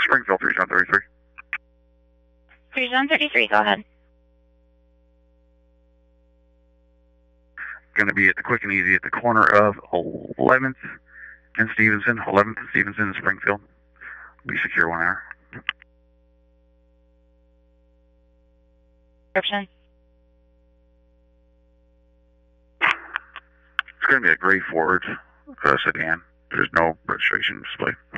Springfield 3733. 3733, go ahead. Going to be at the Quick and Easy at the corner of 11th and Stevenson. 11th and Stevenson in Springfield. Be secure 1 hour. Description. It's going to be a gray Ford sedan. There's no registration display.